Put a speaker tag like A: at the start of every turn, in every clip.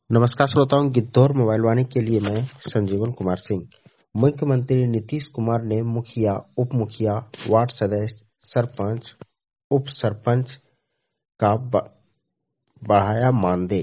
A: नमस्कार श्रोताओं, गिद्धौर मोबाइल वाणी के लिए मैं संजीवन कुमार सिंह। मुख्यमंत्री नीतीश कुमार ने मुखिया, उप मुखिया, वार्ड सदस्य, सरपंच, उप सरपंच का बढ़ाया मानदेय।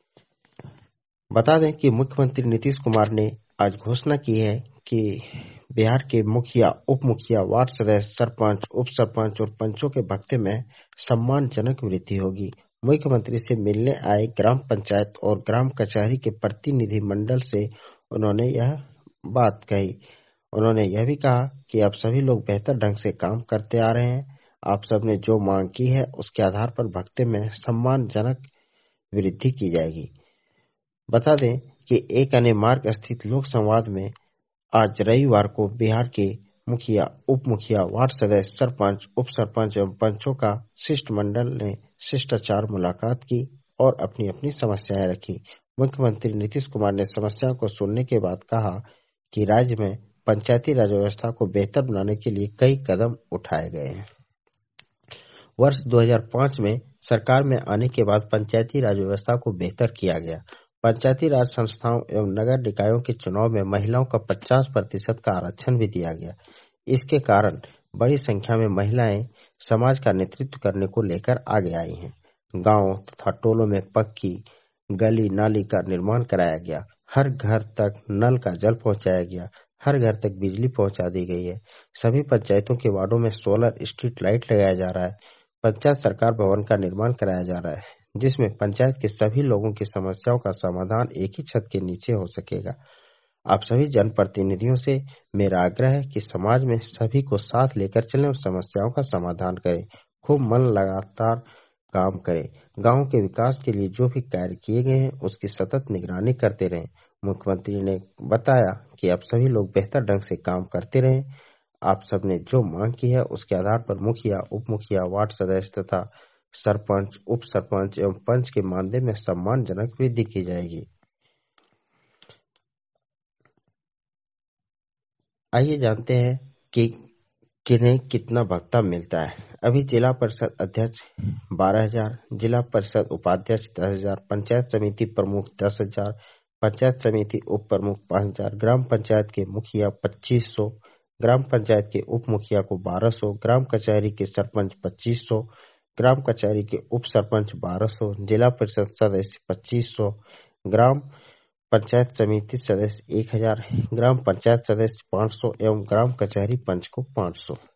A: बता दें कि मुख्यमंत्री नीतीश कुमार ने आज घोषणा की है कि बिहार के मुखिया, उप मुखिया, वार्ड सदस्य, सरपंच, उप सरपंच और पंचों के भत्ते में सम्मानजनक वृद्धि होगी। मुख्यमंत्री से मिलने आए ग्राम पंचायत और ग्राम कचहरी के प्रतिनिधि मंडल से उन्होंने यह बात कही। उन्होंने यह भी कहा कि अब सभी लोग बेहतर ढंग से काम करते आ रहे हैं। आप सबने जो मांग की है उसके आधार पर भत्ते में सम्मानजनक वृद्धि की जाएगी। बता दें कि एक अन्य मार्ग स्थित लोक संवाद में आज रविवार को बिहार के मुखिया, उप मुखिया, वार्ड सदस्य, सरपंच, उप सरपंच एवं पंचों का शिष्टमंडल ने शिष्टाचार मुलाकात की और अपनी अपनी समस्याएं रखी। मुख्यमंत्री नीतीश कुमार ने समस्याओं को सुनने के बाद कहा कि राज्य में पंचायती राज व्यवस्था को बेहतर बनाने के लिए कई कदम उठाए गए हैं। वर्ष 2005 में सरकार में आने के बाद पंचायती राज व्यवस्था को बेहतर किया गया। पंचायती राज संस्थाओं एवं नगर निकायों के चुनाव में महिलाओं का 50% का आरक्षण भी दिया गया। इसके कारण बड़ी संख्या में महिलाएं समाज का नेतृत्व करने को लेकर आगे आई हैं। गांवों तथा टोलों में पक्की गली नाली का निर्माण कराया गया। हर घर तक नल का जल पहुंचाया गया। हर घर तक बिजली पहुंचा दी गई है। सभी पंचायतों के वार्डों में सोलर स्ट्रीट लाइट लगाया जा रहा है। पंचायत सरकार भवन का निर्माण कराया जा रहा है, जिसमें पंचायत के सभी लोगों की समस्याओं का समाधान एक ही छत के नीचे हो सकेगा। आप सभी जनप्रतिनिधियों से मेरा आग्रह है कि समाज में सभी को साथ लेकर चलें और समस्याओं का समाधान करें। खूब मन लगातार काम करें। गांव के विकास के लिए जो भी कार्य किए गए हैं उसकी सतत निगरानी करते रहें। मुख्यमंत्री ने बताया कि अब सभी लोग बेहतर ढंग से काम करते रहें। आप सबने जो मांग की है उसके आधार पर मुखिया, उप मुखिया, वार्ड सदस्य तथा सरपंच, उप सरपंच एवं पंच के मानदेय में सम्मानजनक वृद्धि की जाएगी। आइए जानते हैं कि किन्हें कितना भत्ता मिलता है। अभी जिला परिषद अध्यक्ष 12,000, जिला परिषद उपाध्यक्ष 10,000, पंचायत समिति प्रमुख 10,000, पंचायत समिति उप प्रमुख 5,000, ग्राम पंचायत के मुखिया 2,500, ग्राम पंचायत के उप मुखिया को 1,200, ग्राम कचहरी के सरपंच 2,500, ग्राम कचहरी के उप सरपंच 1,200, जिला परिषद सदस्य 2,500, ग्राम पंचायत समिति सदस्य 1,000, ग्राम पंचायत सदस्य 500 एवं ग्राम कचहरी पंच को 500।